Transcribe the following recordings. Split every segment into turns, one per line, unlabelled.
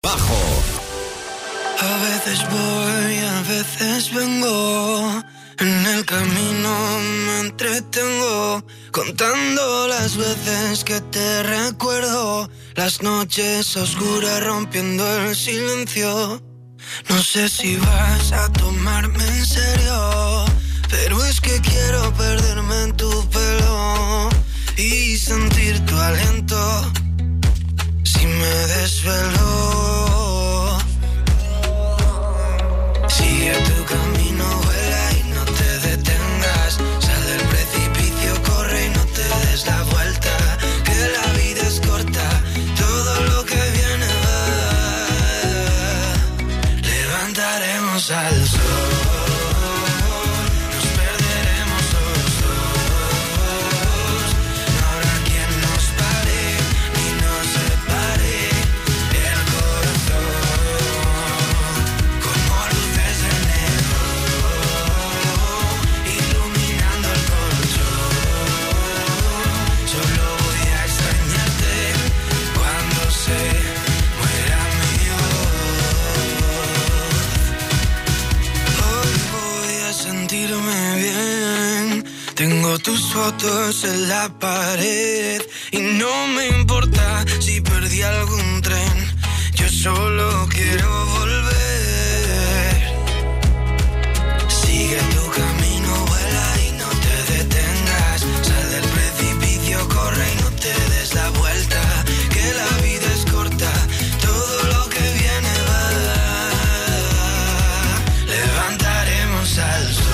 Bajo.
A veces voy, a veces vengo. En el camino me entretengo, contando las veces que te recuerdo. Las noches oscuras rompiendo el silencio. No sé si vas a tomarme en serio, pero es que quiero perderme en tu pelo y sentir tu aliento si me desvelo. Sigue tu camino, vuela y no te detengas. Sal del precipicio, corre y no te des la vuelta. Que la vida es corta, todo lo que viene va. Levantaremos al sol. Tengo tus fotos en la pared y no me importa si perdí algún tren. Yo solo quiero volver. Sigue tu camino, vuela y no te detengas. Sal del precipicio, corre y no te des la vuelta. Que la vida es corta, todo lo que viene va. Levantaremos al sol.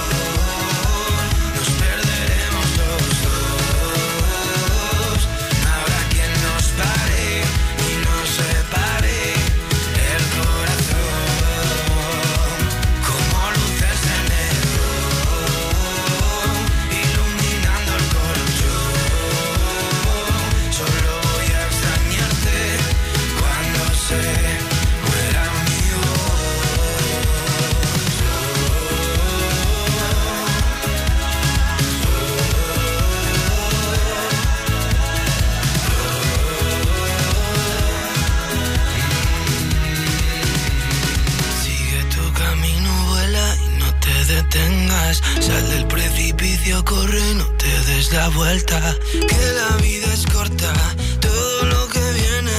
Sal del precipicio, corre, no te des la vuelta. Que la vida es corta, todo lo que viene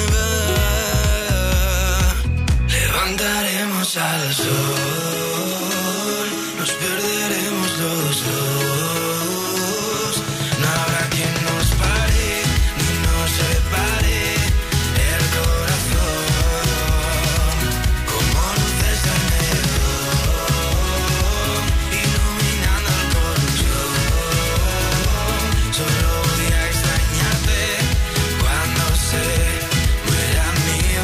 va. Levantaremos al sol, nos perderemos los dos. No habrá quien nos pare, ni nos separe. El corazón, como luces de enero. Solo voy a extrañarte cuando se muera mío.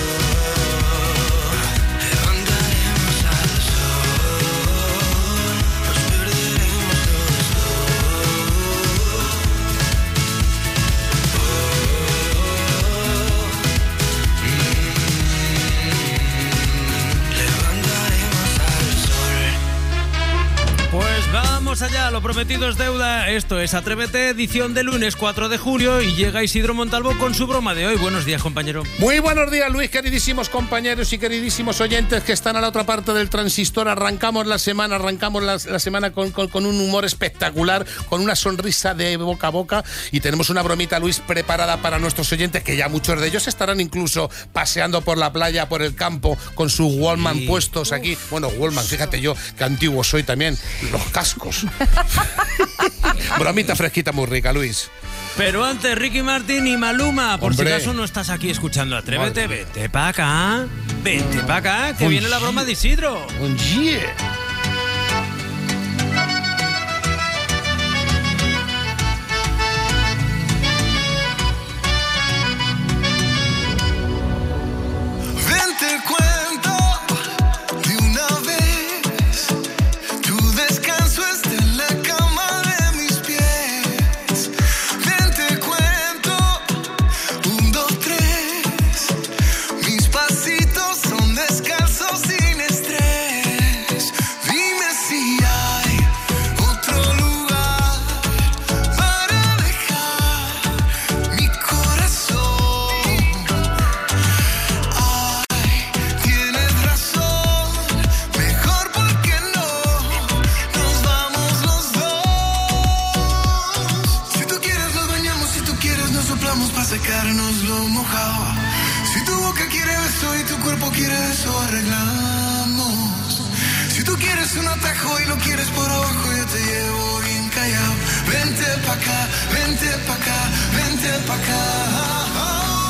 Levantaremos al sol, nos perderemos los Levantaremos al sol.
Pues vamos allá, lo prometido es deuda. Esto es Atrévete, edición de lunes 4 de julio y llega Isidro Montalvo con su broma de hoy. Buenos días, compañero.
Muy buenos días, Luis, queridísimos compañeros y queridísimos oyentes que están a la otra parte del transistor. Arrancamos la semana con un humor espectacular, con una sonrisa de boca a boca y tenemos una bromita, Luis, preparada para nuestros oyentes, que ya muchos de ellos estarán incluso paseando por la playa, por el campo, con sus Walkman puestos aquí. Bueno, Walkman, fíjate yo, que antiguo soy también. Los cascos. Bromita fresquita muy rica, Luis.
Pero antes, Ricky Martin y Maluma, por
Hombre.
si acaso no estás aquí escuchando Atrévete, vente para acá, que viene la broma de Isidro.
Oye.
Mis pasitos son descalzos sin estrés. quieres eso arreglamos. Si tú quieres un atajo y lo quieres por abajo, yo te llevo bien callado. Vente pa' acá, vente pa' acá, vente pa' acá.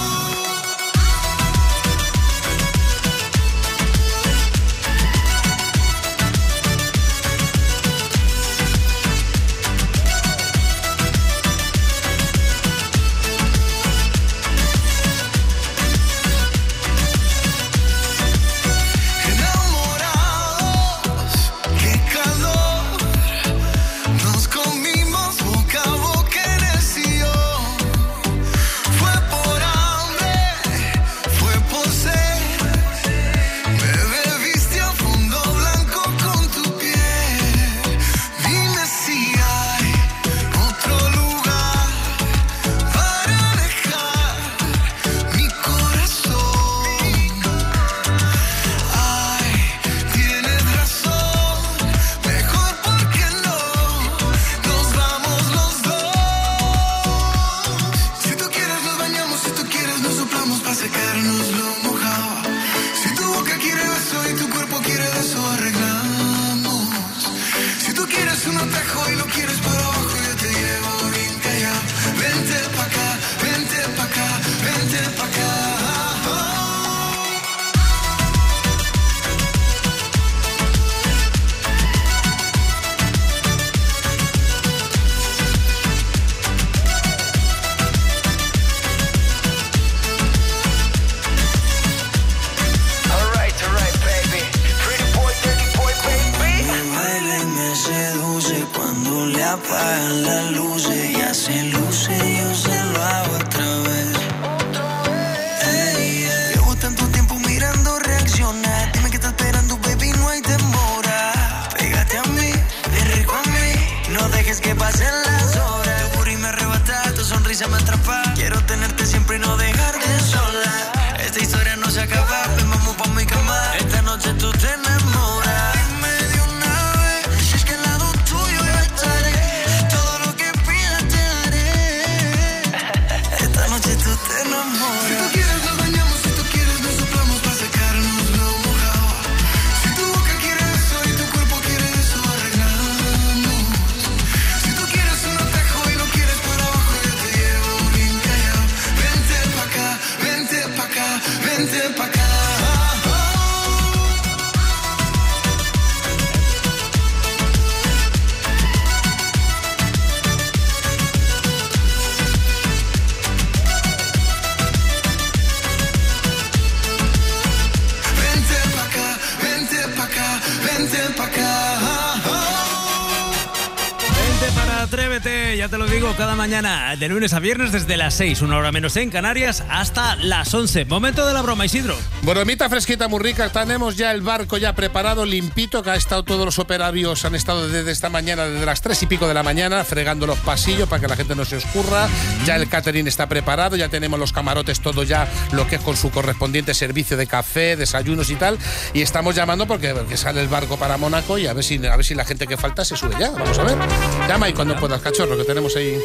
Atrévete, ya te lo digo, cada mañana de lunes a viernes desde las 6, una hora menos en Canarias, hasta las 11. Momento de la broma, Isidro.
Bromita fresquita, muy rica. Tenemos ya el barco ya preparado, limpito, que ha estado todos los operarios, han estado desde esta mañana, desde las 3 y pico de la mañana, fregando los pasillos para que la gente no se escurra. Ya el catering está preparado, ya tenemos los camarotes, todo ya lo que es con su correspondiente servicio de café, desayunos y tal. Y estamos llamando porque sale el barco para Mónaco y a ver si la gente que falta se sube ya. Vamos a ver. Llama y cuando puedas, cachorro, que tenemos ahí.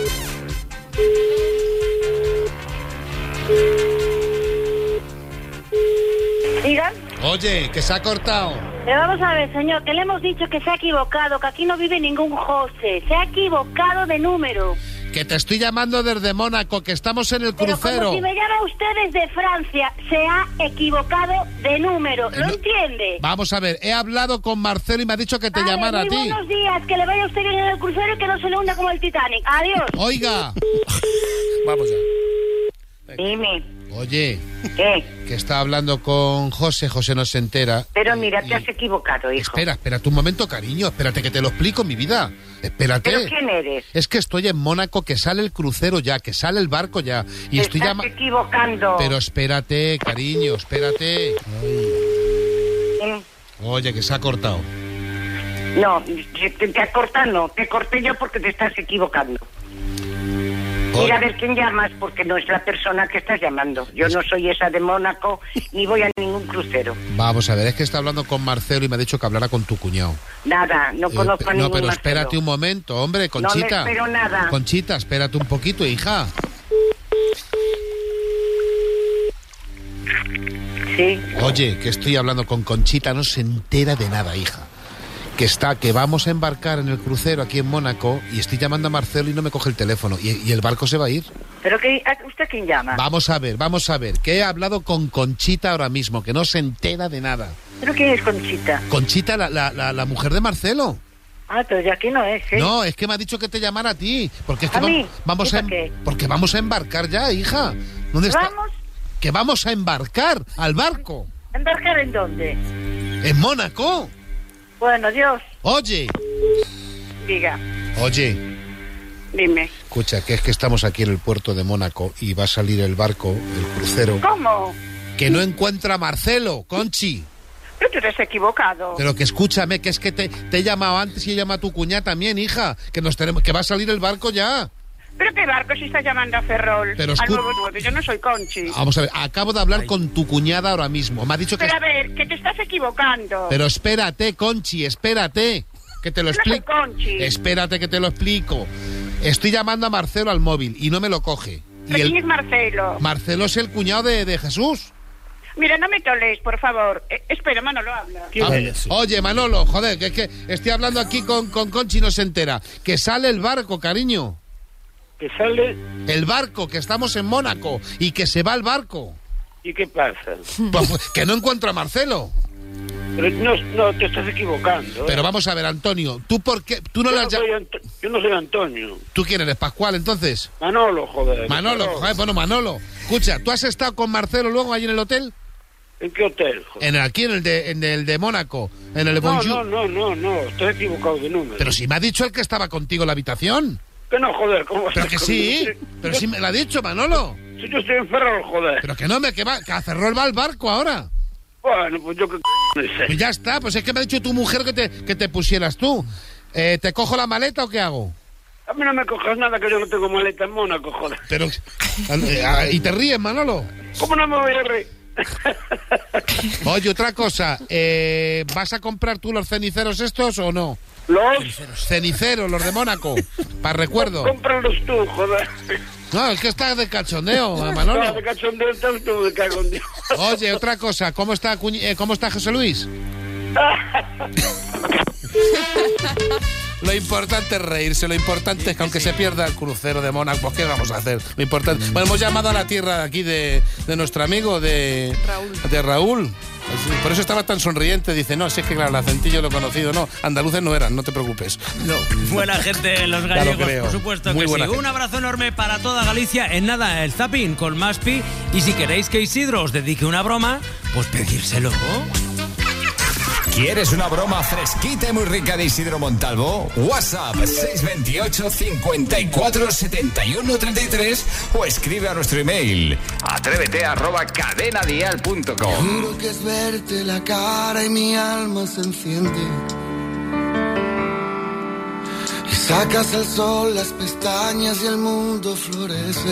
¿Digan?
Oye, que se ha cortado.
Pero vamos a ver, señor, que le hemos dicho que se ha equivocado, que aquí no vive ningún José. Se ha equivocado de número.
Que te estoy llamando desde Mónaco, que estamos en el crucero.
Pero como si me llama usted desde Francia, se ha equivocado de número. ¿Lo entiende?
Vamos a ver, he hablado con Marcelo y me ha dicho que te llamara a ti.
Buenos días, que le vaya usted bien en el crucero y que no se le hunda como el Titanic. Adiós.
Oiga. Vamos ya.
Dime.
Oye.
¿Qué?
Que está hablando con José, José no se entera.
Pero mira, te has equivocado, hijo.
Espérate un momento, cariño, espérate que te lo explico, mi vida. Espérate.
¿Pero quién eres?
Es que estoy en Mónaco, que sale el crucero ya, que sale el barco ya. Y
te estás equivocando.
Pero espérate, cariño, espérate. Oye, que se ha cortado.
No, te has cortado, no. Te corté yo porque te estás equivocando. Mira a ver quién llamas, porque no es la persona que estás llamando. Yo no soy esa de Mónaco, ni voy a ningún crucero.
Vamos a ver, es que está hablando con Marcelo y me ha dicho que hablara con tu cuñado.
Nada, no conozco a ningún
No, pero
Marcelo.
Espérate un momento, hombre, Conchita.
No me espero nada.
Conchita, espérate un poquito, hija.
Sí.
Oye, que estoy hablando con Conchita, no se entera de nada, hija. Que vamos a embarcar en el crucero aquí en Mónaco y estoy llamando a Marcelo y no me coge el teléfono. ¿Y el barco se va a ir?
¿Pero usted quién llama?
Vamos a ver, que he hablado con Conchita ahora mismo, que no se entera de nada.
¿Pero quién es Conchita?
Conchita, la mujer de Marcelo.
Ah, pero ya aquí no es, ¿eh?
No, es que me ha dicho que te llamara a ti. Porque es que
¿A mí?
vamos a
qué?
porque vamos a embarcar ya, hija. ¿Dónde está?
¿Vamos?
Que vamos a embarcar al barco.
¿Embarcar en dónde?
En Mónaco.
Bueno, Dios.
Oye.
Diga.
Oye.
Dime.
Escucha, que es que estamos aquí en el puerto de Mónaco y va a salir el barco, el crucero.
¿Cómo?
Que no encuentra a Marcelo, Conchi.
Pero tú te has equivocado.
Pero que escúchame, que es que te he llamado antes y he llamado a tu cuñada también, hija. Que va a salir el barco ya.
¿Pero qué barco si está llamando a Ferrol?
Pero
al 99, yo no soy Conchi.
Vamos a ver, acabo de hablar con tu cuñada ahora mismo. Me ha dicho que...
Pero a ver, que te estás equivocando.
Pero espérate, Conchi, espérate. Que te lo explico.
No soy Conchi.
Espérate que te lo explico. Estoy llamando a Marcelo al móvil y no me lo coge.
¿Pero quién es Marcelo?
Marcelo es el cuñado de Jesús.
Mira, no me toles, por favor. Espera, Manolo, habla.
Oye, Manolo, joder, que es que estoy hablando aquí con Conchi y no se entera. Que sale el barco, cariño.
¿Que sale?
El barco, que estamos en Mónaco y que se va el barco.
¿Y qué pasa?
Pues, que no encuentro a Marcelo.
Pero no, te estás equivocando.
Pero vamos a ver, Antonio, ¿tú por qué? ¿Tú no
yo no soy Antonio.
¿Tú quién eres, Pascual, entonces?
Manolo, joder.
Manolo, joder, bueno, Manolo. Escucha, ¿tú has estado con Marcelo luego allí en el hotel?
¿En qué hotel, joder?
Aquí en el de Mónaco, en el de Bonjour.
No, estás equivocado de número.
Pero si me ha dicho el que estaba contigo en la habitación.
Que no, joder, ¿cómo vas a
Pero que sí, pero sí me lo ha dicho, Manolo.
Si yo estoy en Ferrol, joder.
Pero que no, que a Ferrol va al barco ahora.
Bueno, pues yo qué sé.
Pues ya está, pues es que me ha dicho tu mujer que te pusieras tú. ¿Te cojo la maleta o qué hago?
A mí no me cojas nada, que yo no tengo maleta en Mónaco, joder.
Pero... ¿Y te ríes, Manolo?
¿Cómo no me voy a reír?
Oye, otra cosa, ¿vas a comprar tú los ceniceros estos o no?
¿Los?
Ceniceros, los de Mónaco, para recuerdo.
Cómpralos tú, joder.
No, es que estás de cachondeo, Manolo.
No, de cachondeo estás tú, de cago en Dios.
Oye, otra cosa, ¿cómo está José Luis? Lo importante es reírse, lo importante es que aunque se pierda el crucero de Mónaco, pues ¿qué vamos a hacer? Lo importante... Bueno, hemos llamado a la tierra aquí de nuestro amigo, de Raúl. Por eso estaba tan sonriente, dice, no, si es que claro, el acentillo lo he conocido, no, andaluces no eran, no te preocupes.
No, buena gente los gallegos, por supuesto
muy
que sí.
Gente.
Un abrazo enorme para toda Galicia. En nada, el zapping con Maspi. Y si queréis que Isidro os dedique una broma, pues pedírselo.
¿Quieres una broma fresquita y muy rica de Isidro Montalvo? WhatsApp 628 54 71 33 o escribe a nuestro email atrévete@cadenadial.com.
Juro que es verte la cara y mi alma se enciende. Y sacas al sol las pestañas y el mundo florece.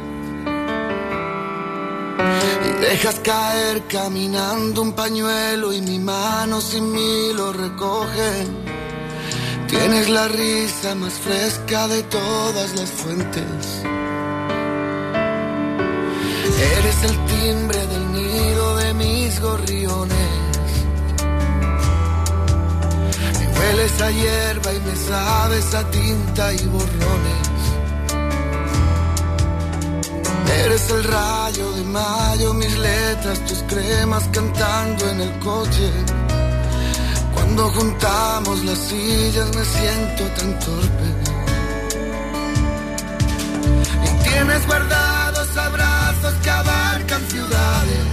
Y dejas caer caminando un pañuelo y mi mano sin mí lo recoge. Tienes la risa más fresca de todas las fuentes. Eres el timbre del nido de mis gorriones. Me hueles a hierba y me sabes a tinta y borrones. Eres el rayo de mayo, mis letras, tus cremas cantando en el coche. Cuando juntamos las sillas me siento tan torpe. Y tienes guardados abrazos que abarcan ciudades.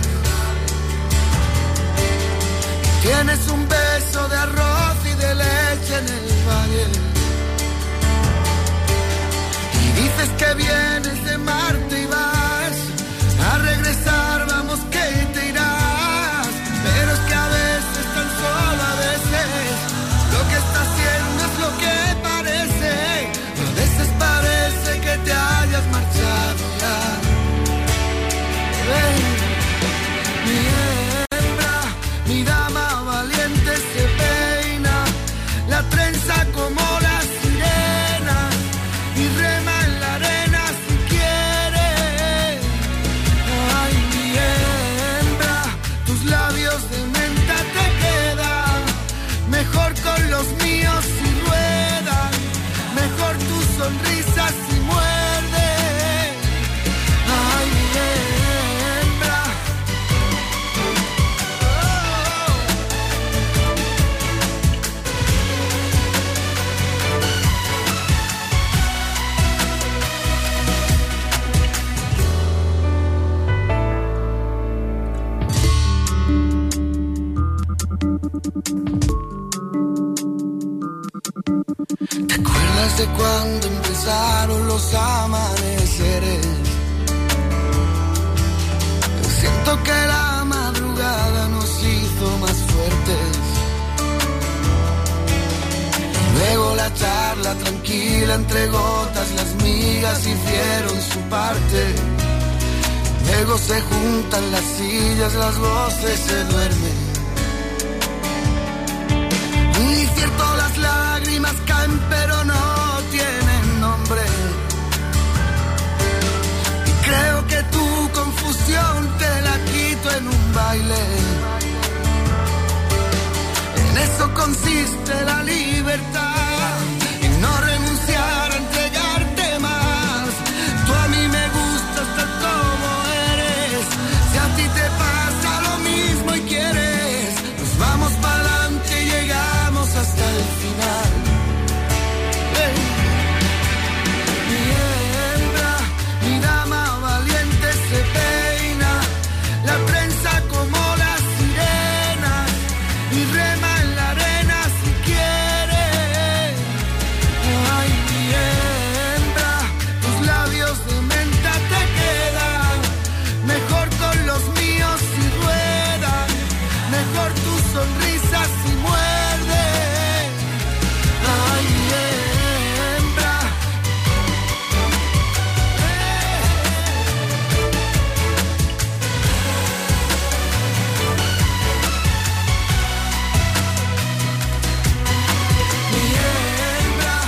Y tienes un beso de arroz y de leche en el valle. Y dices que vienes de Marte y vas a regresar, vamos que te irás. Pero es que a veces, tan solo a veces, lo que está haciendo es lo que parece. A veces parece que te hayas marchado ya. Mi hembra, mi dama valiente se peina, la trenza como la sirena y rema en la arena si quiere. ¿Te acuerdas de cuando empezaron los amaneceres? Siento que la madrugada nos hizo más fuertes. Luego la charla tranquila entre gotas, las migas hicieron su parte. Luego se juntan las sillas, las voces se duermen. Y cierto, las lágrimas caen pero no tienen nombre. Y creo que tu confusión te la quito en un baile. En eso consiste la libertad, en no renunciar a entregarte más. Tú a mí me gustas tal como eres. Si a ti te pasa lo mismo y quieres, nos vamos para adelante y llegamos hasta el final. Mi hembra, mi dama valiente se peina, la trenza como las sirenas y rema en la arena si quiere. Ay, mi hembra, tus labios de menta te quedan mejor con los míos si ruedan, mejor tu sonrisa si muerde. Ay, mi hembra. Mi hembra.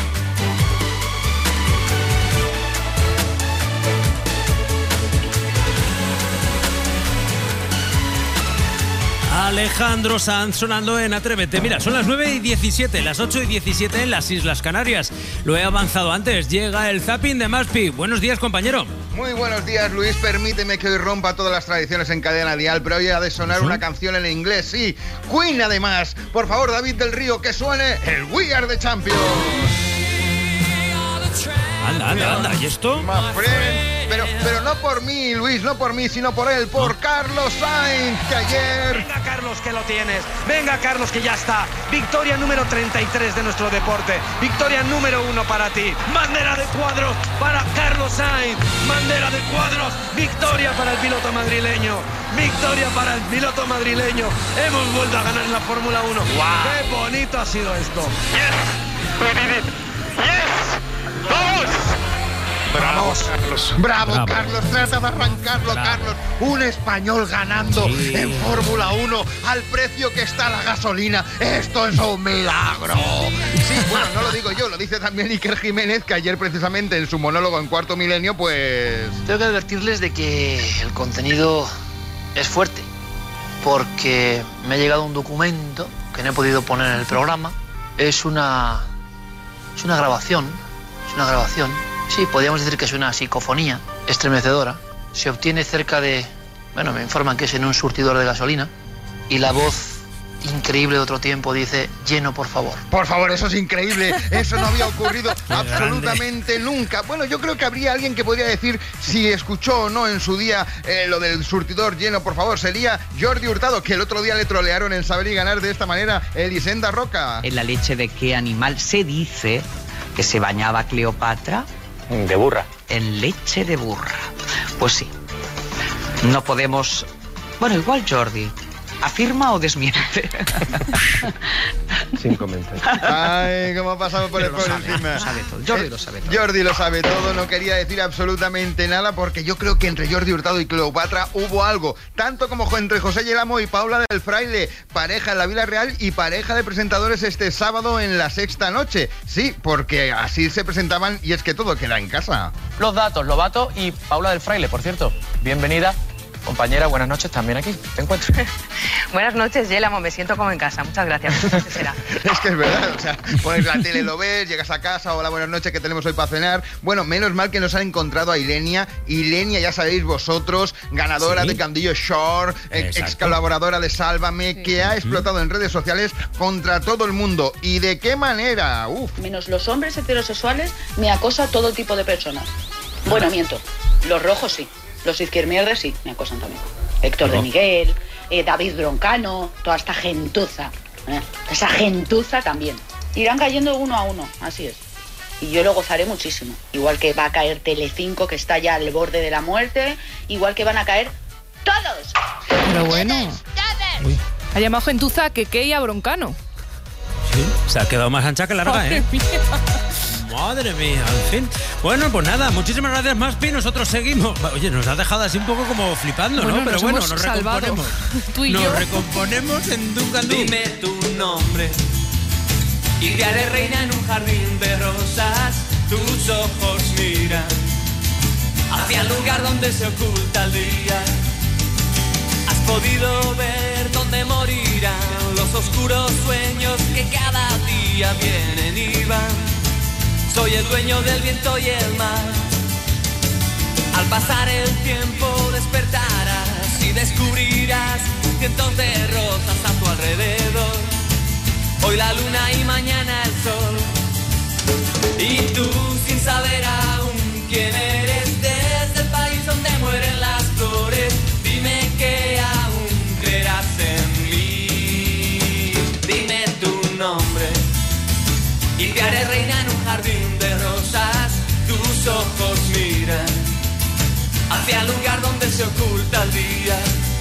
Alejandro Sanz sonando en Atrévete. Mira, son las 9:17, las 8:17 en las Islas Canarias. Lo he avanzado antes. Llega el zapping de Maspi. Buenos días, compañero.
Muy buenos días, Luis. Permíteme que hoy rompa todas las tradiciones en cadena dial, pero hoy ha de sonar una canción en inglés, sí. Queen, además. Por favor, David del Río, que suene el We Are the Champions.
Anda. ¿Y esto?
My friend. Pero no por mí, Luis, no por mí, sino por él, por Carlos Sainz, que ayer...
Venga, Carlos, que lo tienes. Venga, Carlos, que ya está. Victoria número 33 de nuestro deporte. Victoria número 1 para ti. Bandera de cuadros para Carlos Sainz. Bandera de cuadros. Victoria para el piloto madrileño. Victoria para el piloto madrileño. Hemos vuelto a ganar en la Fórmula 1. Wow. ¡Qué bonito ha sido esto!
Yes, we did it. Yes, vamos.
Bravo, Carlos, trata de arrancarlo, Carlos. Un español ganando en Fórmula 1 al precio que está la gasolina. Esto es un milagro. Sí, bueno, no lo digo yo, lo dice también Iker Jiménez, que ayer precisamente en su monólogo en Cuarto Milenio, pues...
Tengo que advertirles de que el contenido es fuerte, porque me ha llegado un documento que no he podido poner en el programa. Es una grabación. Sí, podríamos decir que es una psicofonía estremecedora. Se obtiene cerca de... Bueno, me informan que es en un surtidor de gasolina. Y la voz increíble de otro tiempo dice: lleno, por favor.
Por favor, eso es increíble. Eso no había ocurrido absolutamente nunca. Bueno, yo creo que habría alguien que podría decir si escuchó o no en su día lo del surtidor lleno, por favor. Sería Jordi Hurtado, que el otro día le trolearon en Saber y Ganar de esta manera. Elisenda Roca.
¿En la leche de qué animal se dice que se bañaba Cleopatra?
De burra.
En leche de burra. Pues sí. No podemos... Bueno, igual Jordi. ¿Afirma o desmiente?
Sin comentarios.
Ay, cómo ha pasado por encima.
Lo sabe todo. Jordi lo sabe todo.
Jordi lo sabe todo, no quería decir absolutamente nada, porque yo creo que entre Jordi Hurtado y Cleopatra hubo algo, tanto como entre José Yelamo y Paula del Fraile, pareja en la vida real y pareja de presentadores este sábado en La Sexta Noche. Sí, porque así se presentaban, y es que todo queda en casa.
Los datos, Lobato y Paula del Fraile, por cierto. Bienvenida. Compañera, buenas noches, también aquí. ¿Te encuentro?
Buenas noches, Yelamo, me siento como en casa. Muchas gracias.
Es que es verdad, o sea, pones la tele, lo ves, llegas a casa, hola, buenas noches, ¿qué tenemos hoy para cenar? Bueno, menos mal que nos han encontrado a Ilenia. Ilenia, ya sabéis vosotros, ganadora de Candillo Shore, ex colaboradora de Sálvame, que ha explotado en redes sociales contra todo el mundo. ¿Y de qué manera?
Menos los hombres heterosexuales, me acosa todo tipo de personas. Bueno, miento, los rojos sí. Los izquiermierdas sí, me acosan también. Héctor de Miguel, David Broncano, toda esta gentuza. Esa gentuza también. Irán cayendo uno a uno, así es. Y yo lo gozaré muchísimo. Igual que va a caer Telecinco, que está ya al borde de la muerte, igual que van a caer todos.
Pero bueno. Uy. Ha llamado gentuza a Keke y a Broncano.
Sí, se ha quedado más ancha que larga,
Madre mía.
Madre mía, en fin. Bueno, pues nada, muchísimas gracias, Maspi. Nosotros seguimos. Oye, nos has dejado así un poco como flipando,
Bueno,
¿no? Pero
nos
bueno,
hemos
nos
salvado.
recomponemos.
Tú y
nos
yo.
recomponemos en Ducandú.
Dime tu nombre y te haré reina en un jardín de rosas. Tus ojos miran hacia el lugar donde se oculta el día. Has podido ver dónde morirán los oscuros sueños que cada día vienen y van. Soy el dueño del viento y el mar. Al pasar el tiempo despertarás y descubrirás cientos de rosas a tu alrededor. Hoy la luna y mañana el sol. Y tú sin saber aún quién eres, desde el país donde mueren las flores, dime que aún creerás en mí. Dime tu nombre y te haré reina en un jardín de rosas. Tus ojos miran hacia el lugar donde se oculta el día.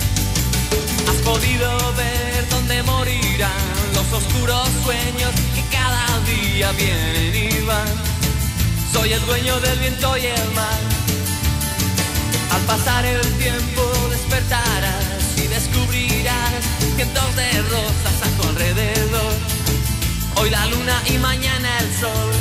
Has podido ver dónde morirán los oscuros sueños que cada día vienen y van. Soy el dueño del viento y el mar. Al pasar el tiempo despertarás y descubrirás cientos de rosas a tu alrededor. Hoy la luna y mañana el sol.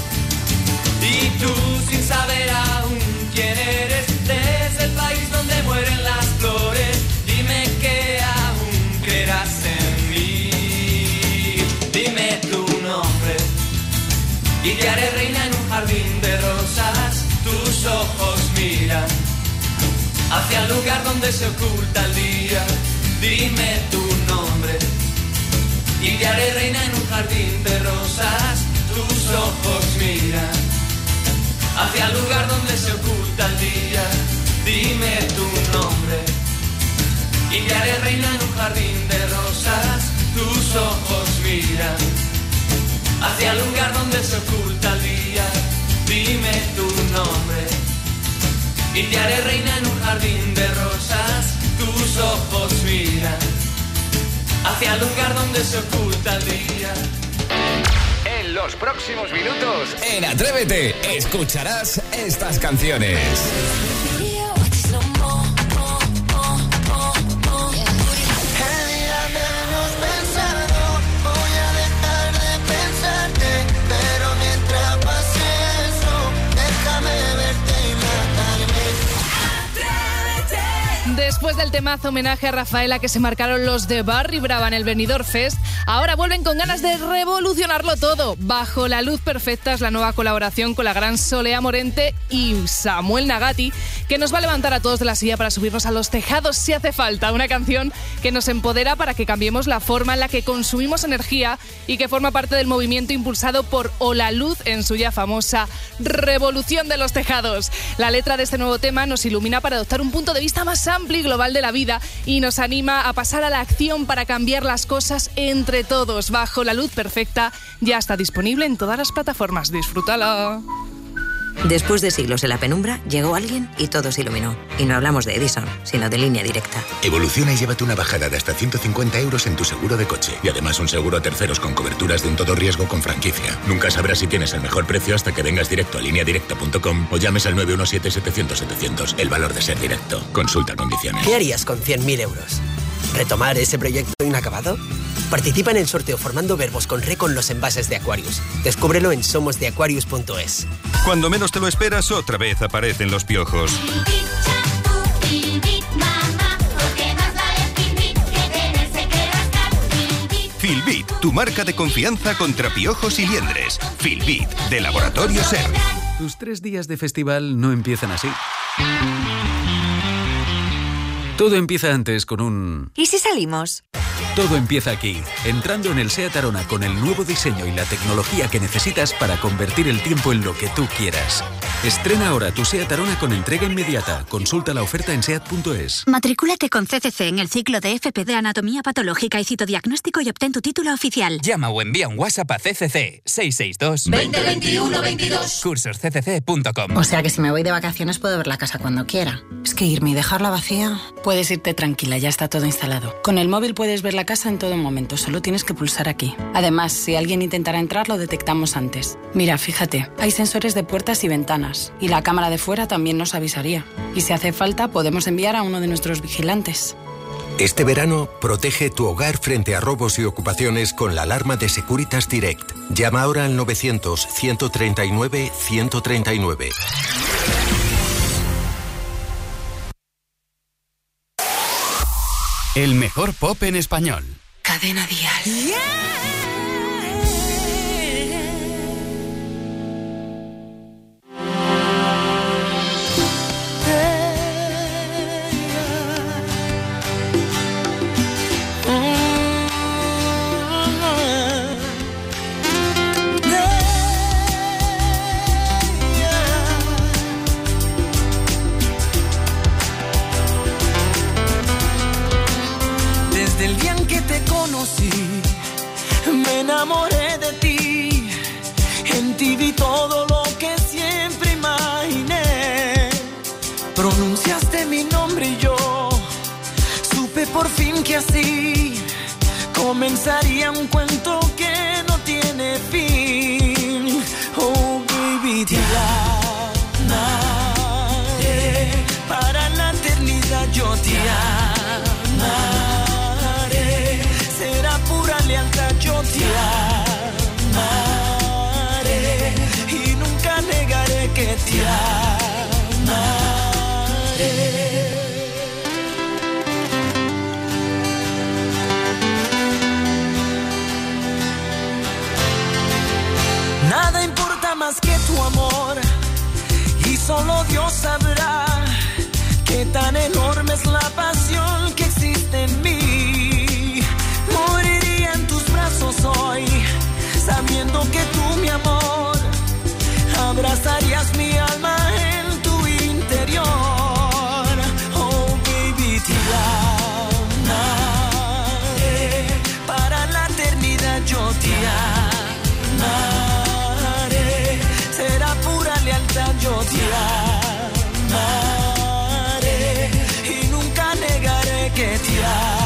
Y tú sin saber aún quién eres, desde el país donde mueren las flores, dime que aún creerás en mí. Dime tu nombre y te haré reina en un jardín de rosas. Tus ojos miran hacia el lugar donde se oculta el día. Dime tu nombre y te haré reina en un jardín de rosas. Tus ojos miran hacia el lugar donde se oculta el día. Dime tu nombre y te haré reina en un jardín de rosas. Tus ojos miran hacia el lugar donde se oculta el día. Dime tu nombre y te haré reina en un jardín de rosas. Tus ojos miran hacia el lugar donde se oculta el día.
En los próximos minutos, en Atrévete, escucharás estas canciones.
Después del temazo homenaje a Rafaela que se marcaron los de Barry Brava en el Benidorm Fest, ahora vuelven con ganas de revolucionarlo todo. Bajo la luz perfecta es la nueva colaboración con la gran Solea Morente y Samuel Nagati, que nos va a levantar a todos de la silla para subirnos a los tejados si hace falta. Una canción que nos empodera para que cambiemos la forma en la que consumimos energía y que forma parte del movimiento impulsado por Ola Luz en su ya famosa Revolución de los Tejados. La letra de este nuevo tema nos ilumina para adoptar un punto de vista más amplio y global de la vida y nos anima a pasar a la acción para cambiar las cosas entre todos. Bajo la luz perfecta ya está disponible en todas las plataformas. Disfrútala.
Después de siglos en la penumbra, llegó alguien y todo se iluminó. Y no hablamos de Edison, sino de Línea Directa.
Evoluciona y llévate una bajada de hasta 150 euros en tu seguro de coche. Y además un seguro a terceros con coberturas de un todo riesgo con franquicia. Nunca sabrás si tienes el mejor precio hasta que vengas directo a lineadirecta.com o llames al 917-700-700. El valor de ser directo. Consulta condiciones.
¿Qué harías con 100.000 euros? ¿Retomar ese proyecto inacabado? Participa en el sorteo formando verbos con re con los envases de Aquarius. Descúbrelo en somosdeaquarius.es.
Cuando menos te lo esperas, otra vez aparecen los piojos. Filbit, tu marca de confianza contra piojos y liendres. Filbit, de Laboratorio Ser.
Tus 3 días de festival no empiezan así. Todo empieza antes con un...
¿Y si salimos?
Todo empieza aquí, entrando en el SEAT Arona con el nuevo diseño y la tecnología que necesitas para convertir el tiempo en lo que tú quieras. Estrena ahora tu SEAT Arona con entrega inmediata. Consulta la oferta en SEAT.es.
Matricúlate con CCC en el ciclo de FP de Anatomía Patológica y Citodiagnóstico y obtén tu título oficial.
Llama o envía un WhatsApp a CCC 662
20 21 22.
Cursosccc.com.
O sea que si me voy de vacaciones puedo ver la casa cuando quiera. Es que irme y dejarla vacía... Puedes irte tranquila, ya está todo instalado. Con el móvil puedes ver la casa en todo momento, solo tienes que pulsar aquí. Además, si alguien intentara entrar, lo detectamos antes. Mira, fíjate, hay sensores de puertas y ventanas, y la cámara de fuera también nos avisaría. Y si hace falta, podemos enviar a uno de nuestros vigilantes.
Este verano, protege tu hogar frente a robos y ocupaciones con la alarma de Securitas Direct. Llama ahora al 900-139-139.
El mejor pop en español.
Cadena Dial.
Me enamoré de ti, en ti vi todo lo que siempre imaginé. Pronunciaste mi nombre y yo supe por fin que así comenzaría un cuento que no tiene fin. Oh baby, te amaré, para la eternidad yo te amaré. Será pura lealtad, yo te amaré y nunca negaré que te amaré. Nada importa más que tu amor y solo Dios sabrá qué tan enorme es la pasión que existe en mí. Moriría en tus brazos hoy, sabiendo que tú, mi amor, abrazarías mi alma en tu interior. Oh baby, te amaré, para la eternidad yo te amaré. Será pura lealtad, yo te amaré y nunca negaré que te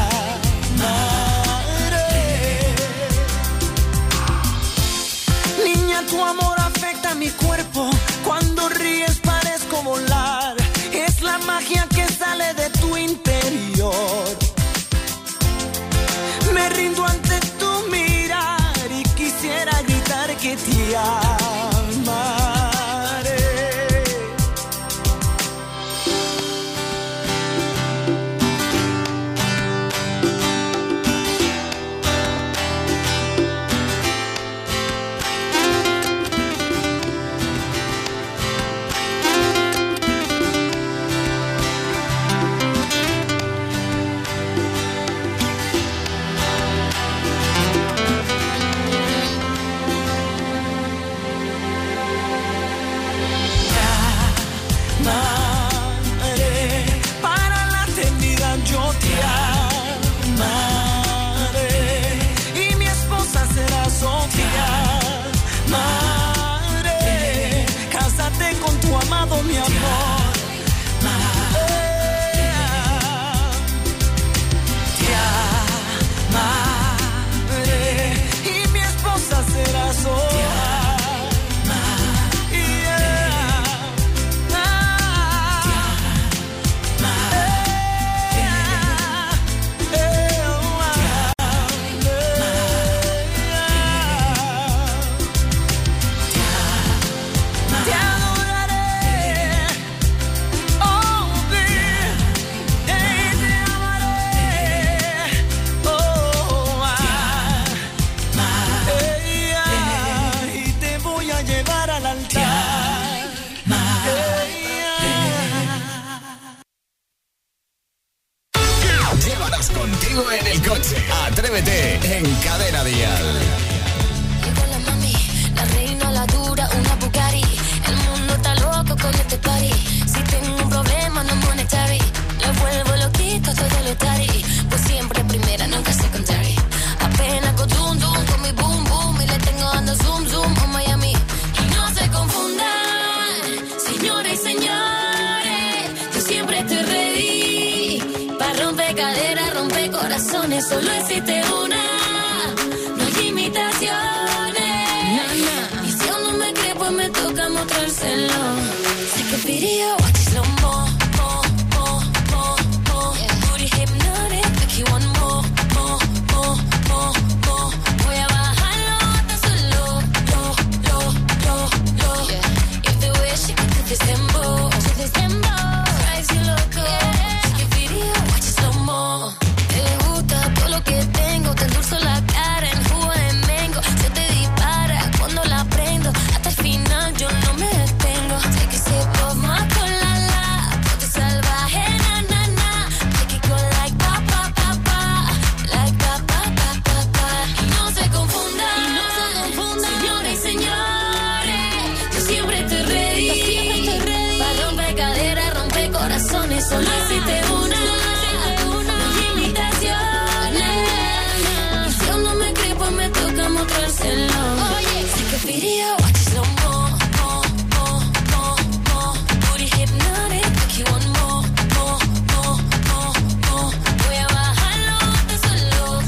amaré. Niña, tu amor afecta mi cuerpo, cuando ríes parezco volar, es la magia que sale de tu interior. Me rindo ante tu mirar y quisiera gritar que te amaré. Mi amor, te amaré y mi esposa será sola.
Contigo en el coche. Atrévete en Cadena Dial.
Con la mami, la reina, la dura, una Bugatti. El mundo está loco
party. Si tengo un problema no monetary, lo vuelvo loquito, todo lo tari. Pues siempre primera, nunca secondary. Apenas con zoom, zoom, con mi boom, boom. Y le tengo dando zoom, zoom a Miami. Y no se confundan, señores y señores, yo siempre estoy ready. Pa' romper caderas, romper corazones, solo existe una. No hay imitaciones. Y si aún no me cree, pues me toca mostrárselo. Sé que video, watch it slow mo. Booty hypnotic, make you want more. Voy a bajarlo hasta solo, lo. If the way she can do this dembow, drives you loco. Sé que video, watch it slow mo. Te gusta todo lo que tengo, te endulzo la cara en jugo de mango. Se te dispara cuando la prendo, hasta el final yo no me detengo. Take a sip of my cola, ponte salvaje, na na na. Make it go like pa pa pa pa, like pa pa pa pa pa. Y no se confundan, señores y señores, yo siempre estoy ready. Pa' romper caderas, romper corazones, solo existe una. No hay imitaciones. Y si aún no me cree, pues me toca mostrárselo. Sé que video, watch it slow mo. Booty hypnotic, make you want more. Voy a bajarlo hasta solo,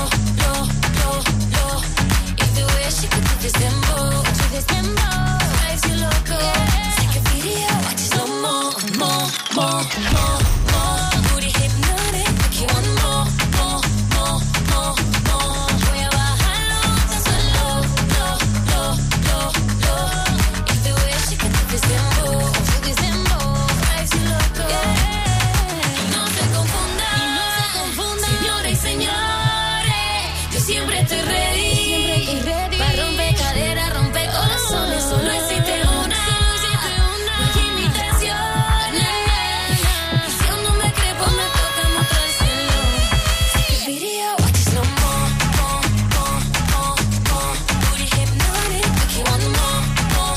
lo. If the way she could do this dembow, drives you loco. Sé que video, watch it slow mo. Booty hypnotic, make you want more. Voy a bajarlo hasta solo, lo. If the way she could do this dembow, drives you loco. Y no se confundan, señores y señores, yo siempre estoy ready. Pa' romper caderas, romper corazones, solo existe una. No hay imitaciones. Y si aún no me cree, pues me toca mostrárselo. Sé que video, watch it slow mo. Booty hypnotic, make you want more.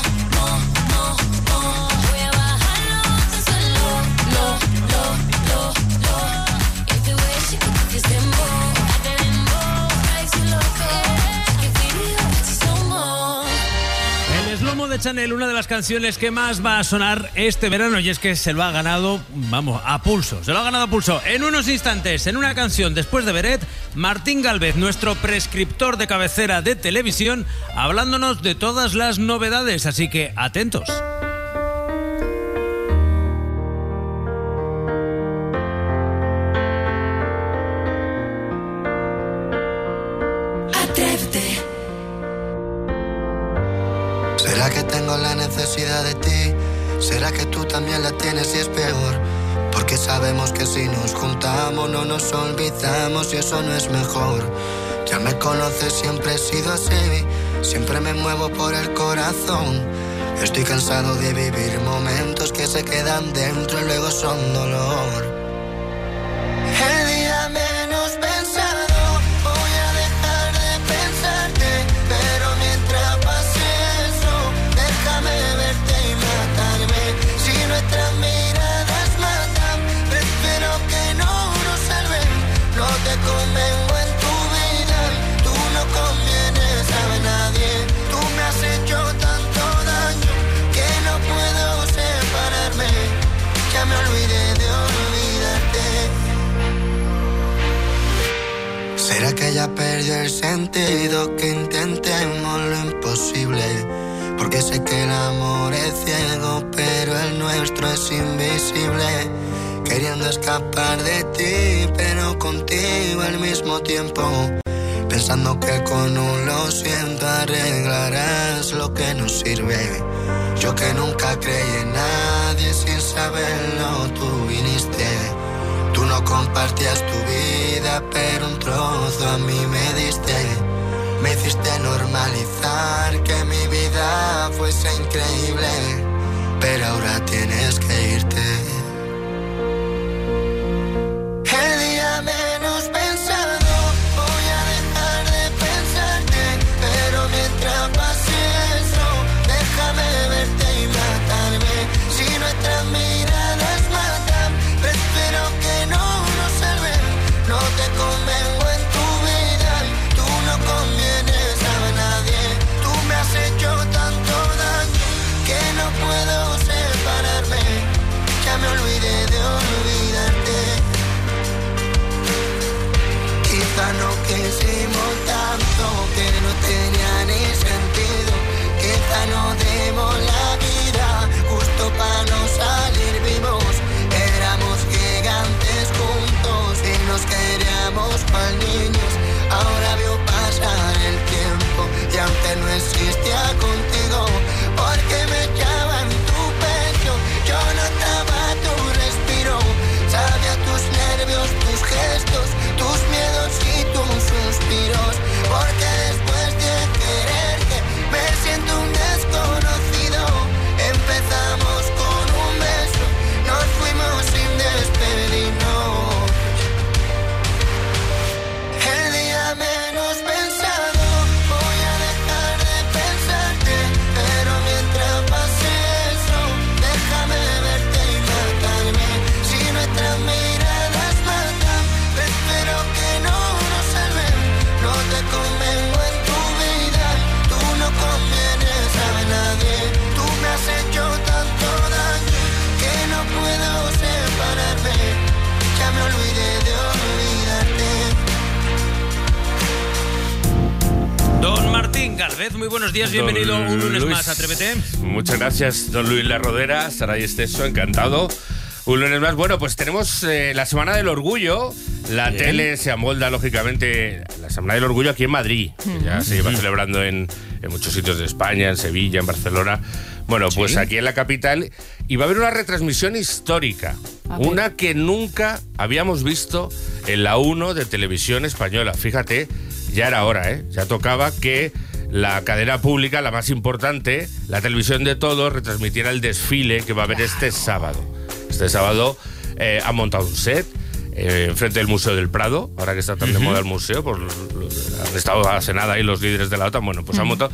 Voy a bajarlo hasta solo, lo. If the way she could do this dembow, drives you loco. Sé que video, watch it slow mo.
El Slow Mo de Chanel, una de las canciones que más va a sonar este verano, y es que se lo ha ganado, vamos, a pulso. Se lo ha ganado a pulso. En unos instantes, en una canción después de Beret, Martín Gálvez, nuestro prescriptor de cabecera de televisión, hablándonos de todas las novedades, así que atentos.
Atrévete. ¿Será que tengo la necesidad de ti? ¿Será que tú también la tienes y es peor? Porque sabemos que si nos juntamos no nos olvidamos y eso no es mejor. Ya me conoces, siempre he sido así, siempre me muevo por el corazón. Estoy cansado de vivir momentos que se quedan dentro y luego son dolor. El día menos pensado voy a dejar de pensarte, pero mientras pase eso, déjame verte y matarme. Si nuestras miradas matan, prefiero que no nos salven. No te convengo en tu vida, tú no convienes a nadie. Tú me has hecho tanto daño que no puedo separarme. Ya me olvidé de olvidarte. ¿Será que ya perdió el sentido? Que intentemos lo imposible. Porque sé que el amor es ciego, pero el nuestro es invisible. Queriendo escapar de ti, pero contigo al mismo tiempo. Pensando que con un lo siento arreglarás lo que no sirve. Yo que nunca creí en nadie, sin saberlo tú viniste. Tú no compartías tu vida, pero un trozo a mí me diste. Me hiciste normalizar que mi vida fuese increíble, pero ahora tienes que irte. El día menos pensado voy a dejar de pensarte, pero mientras pase eso, déjame verte y matarme. Si no
Galvez, muy buenos días, bienvenido un lunes más, Atrévete.
Muchas gracias, don Luis La Rodera, Saray Esteso, encantado. Un lunes más. Bueno, pues tenemos la Semana del Orgullo. La tele se amolda, lógicamente, la Semana del Orgullo aquí en Madrid. Que ya se lleva celebrando en muchos sitios de España, en Sevilla, en Barcelona. Bueno, pues aquí en la capital. Y va a haber una retransmisión histórica. Una que nunca habíamos visto en la 1 de Televisión Española. Fíjate, ya era hora, ¿eh? Ya tocaba que la cadena pública, la más importante, la televisión de todos, retransmitiera el desfile que va a haber este sábado. Este sábado han montado un set enfrente del Museo del Prado, ahora que está tan de moda el museo, pues han estado hace nada ahí los líderes de la OTAN, bueno, pues han montado.